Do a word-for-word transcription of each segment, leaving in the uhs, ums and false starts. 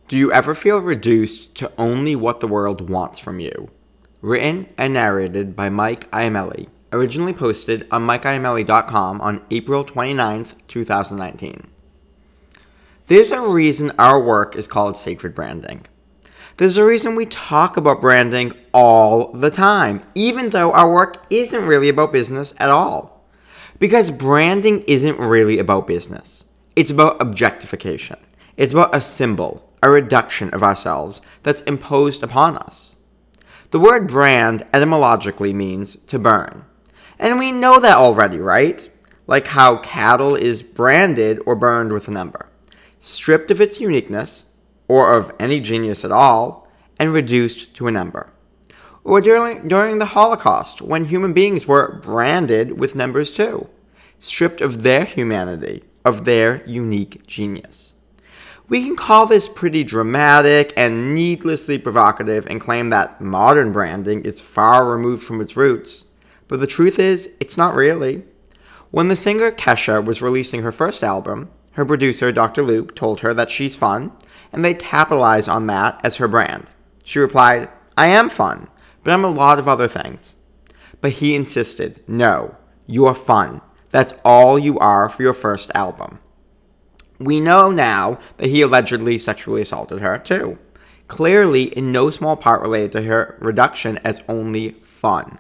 Do you ever feel reduced to only what the world wants from you? Written and narrated by Mike Iamelli. Originally posted on mike iamelli dot com on April twenty-ninth, twenty nineteen. There's a reason our work is called Sacred Branding. There's a reason we talk about branding all the time, even though our work isn't really about business at all. Because branding isn't really about business. It's about objectification. It's about a symbol, a reduction of ourselves that's imposed upon us. The word brand etymologically means to burn. And we know that already, right? Like how cattle is branded or burned with an ember, stripped of its uniqueness, or of any genius at all, and reduced to an ember. Or during, during the Holocaust, when human beings were branded with numbers too, stripped of their humanity, of their unique genius. We can call this pretty dramatic and needlessly provocative and claim that modern branding is far removed from its roots, but the truth is, it's not really. When the singer Kesha was releasing her first album, her producer, Doctor Luke, told her that she's fun, and they'd capitalize on that as her brand. She replied, "I am fun, but I'm a lot of other things." But he insisted, "No, you're fun. That's all you are for your first album." We know now that he allegedly sexually assaulted her, too. Clearly, in no small part related to her reduction as only fun.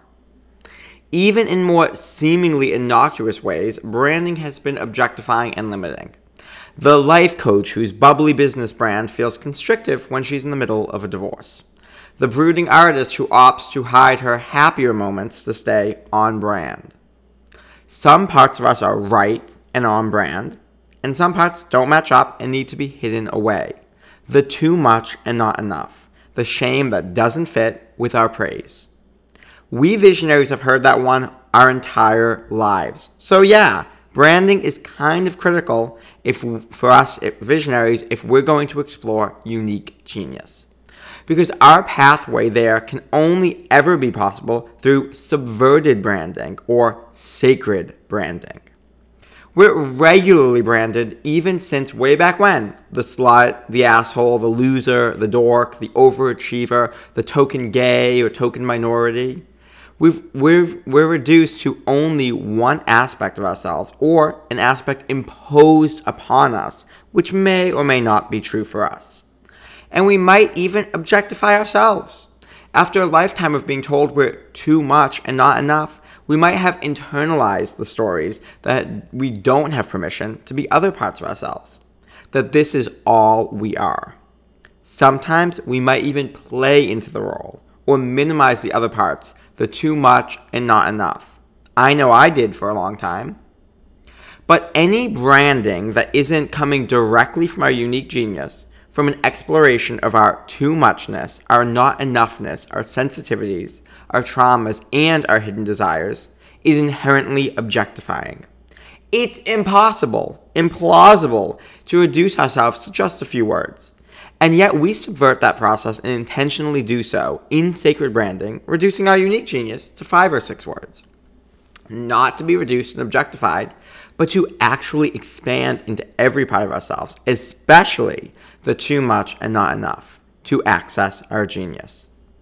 Even in more seemingly innocuous ways, branding has been objectifying and limiting. The life coach whose bubbly business brand feels constrictive when she's in the middle of a divorce. The brooding artist who opts to hide her happier moments to stay on brand. Some parts of us are right and on brand, and some parts don't match up and need to be hidden away. The too much and not enough. The shame that doesn't fit with our praise. We visionaries have heard that one our entire lives. So yeah, branding is kind of critical if for us if visionaries if we're going to explore unique genius. Because our pathway there can only ever be possible through subverted branding or sacred branding. We're regularly branded even since way back when. The slut, the asshole, the loser, the dork, the overachiever, the token gay or token minority. We've, we've, we're reduced to only one aspect of ourselves or an aspect imposed upon us, which may or may not be true for us. And we might even objectify ourselves. After a lifetime of being told we're too much and not enough, we might have internalized the stories that we don't have permission to be other parts of ourselves, that this is all we are. Sometimes we might even play into the role or minimize the other parts, the too much and not enough. I know I did for a long time. But any branding that isn't coming directly from our unique genius, from an exploration of our too muchness, our not enoughness, our sensitivities, our traumas, and our hidden desires, is inherently objectifying. It's impossible, implausible, to reduce ourselves to just a few words. And yet we subvert that process and intentionally do so in sacred branding, reducing our unique genius to five or six words. Not to be reduced and objectified, but to actually expand into every part of ourselves, especially the too much and not enough, to access our genius.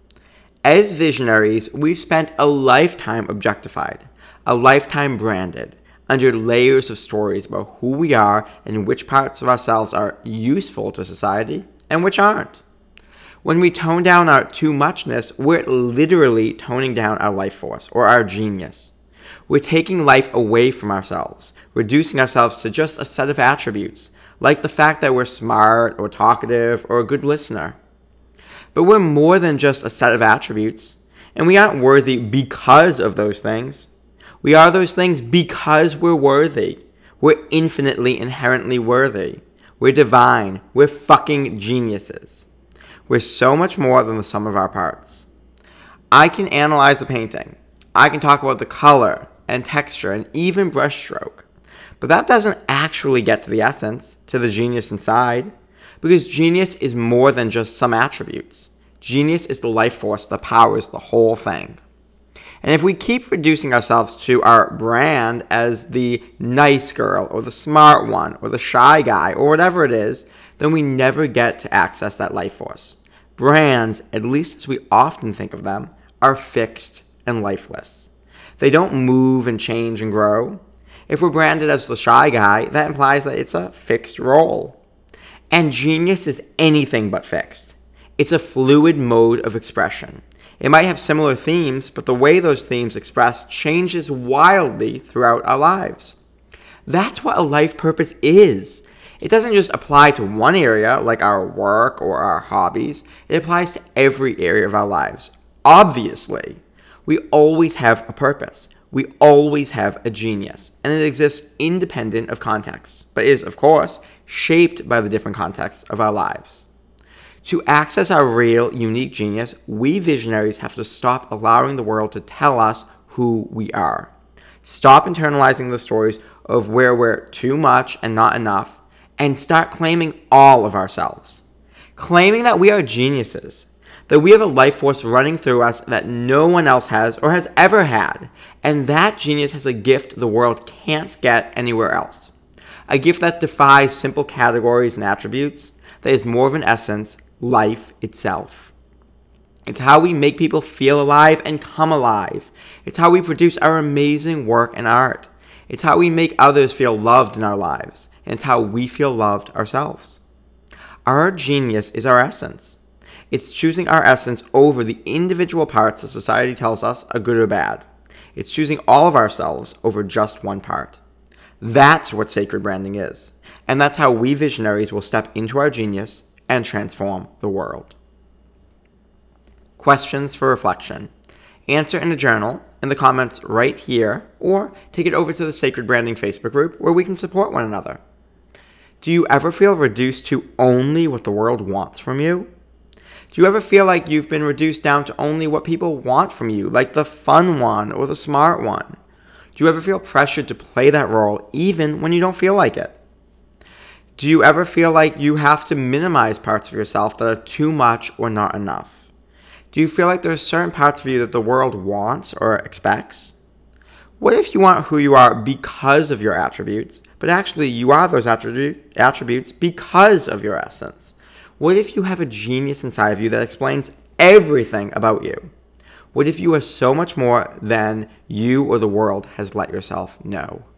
As visionaries, we've spent a lifetime objectified, a lifetime branded, under layers of stories about who we are and which parts of ourselves are useful to society and which aren't. When we tone down our too muchness, we're literally toning down our life force or our genius. We're taking life away from ourselves, reducing ourselves to just a set of attributes, like the fact that we're smart or talkative or a good listener. But we're more than just a set of attributes, and we aren't worthy because of those things. We are those things because we're worthy. We're infinitely, inherently worthy. We're divine. We're fucking geniuses. We're so much more than the sum of our parts. I can analyze the painting. I can talk about the color and texture and even brushstroke. But that doesn't actually get to the essence, to the genius inside. Because genius is more than just some attributes. Genius is the life force that powers the whole thing. And if we keep reducing ourselves to our brand as the nice girl or the smart one or the shy guy or whatever it is, then we never get to access that life force. Brands, at least as we often think of them, are fixed and lifeless. They don't move and change and grow. If we're branded as the shy guy, that implies that it's a fixed role. And genius is anything but fixed. It's a fluid mode of expression. It might have similar themes, but the way those themes express changes wildly throughout our lives. That's what a life purpose is. It doesn't just apply to one area, like our work or our hobbies. It applies to every area of our lives. Obviously, we always have a purpose. We always have a genius, and it exists independent of context, but is, of course, shaped by the different contexts of our lives. To access our real, unique genius, we visionaries have to stop allowing the world to tell us who we are. Stop internalizing the stories of where we're too much and not enough, and start claiming all of ourselves. Claiming that we are geniuses, that we have a life force running through us that no one else has or has ever had, and that genius has a gift the world can't get anywhere else. A gift that defies simple categories and attributes, that is more of an essence, life itself. It's how we make people feel alive and come alive. It's how we produce our amazing work and art. It's how we make others feel loved in our lives. And it's how we feel loved ourselves. Our genius is our essence. It's choosing our essence over the individual parts that society tells us are good or bad. It's choosing all of ourselves over just one part. That's what sacred branding is. And that's how we visionaries will step into our genius and transform the world. Questions for reflection. Answer in a journal in the comments right here, or take it over to the Sacred Branding Facebook group where we can support one another. Do you ever feel reduced to only what the world wants from you? Do you ever feel like you've been reduced down to only what people want from you, like the fun one or the smart one? Do you ever feel pressured to play that role even when you don't feel like it? Do you ever feel like you have to minimize parts of yourself that are too much or not enough? Do you feel like there are certain parts of you that the world wants or expects? What if you want who you are because of your attributes, but actually you are those attribute, attributes because of your essence? What if you have a genius inside of you that explains everything about you? What if you are so much more than you or the world has let yourself know?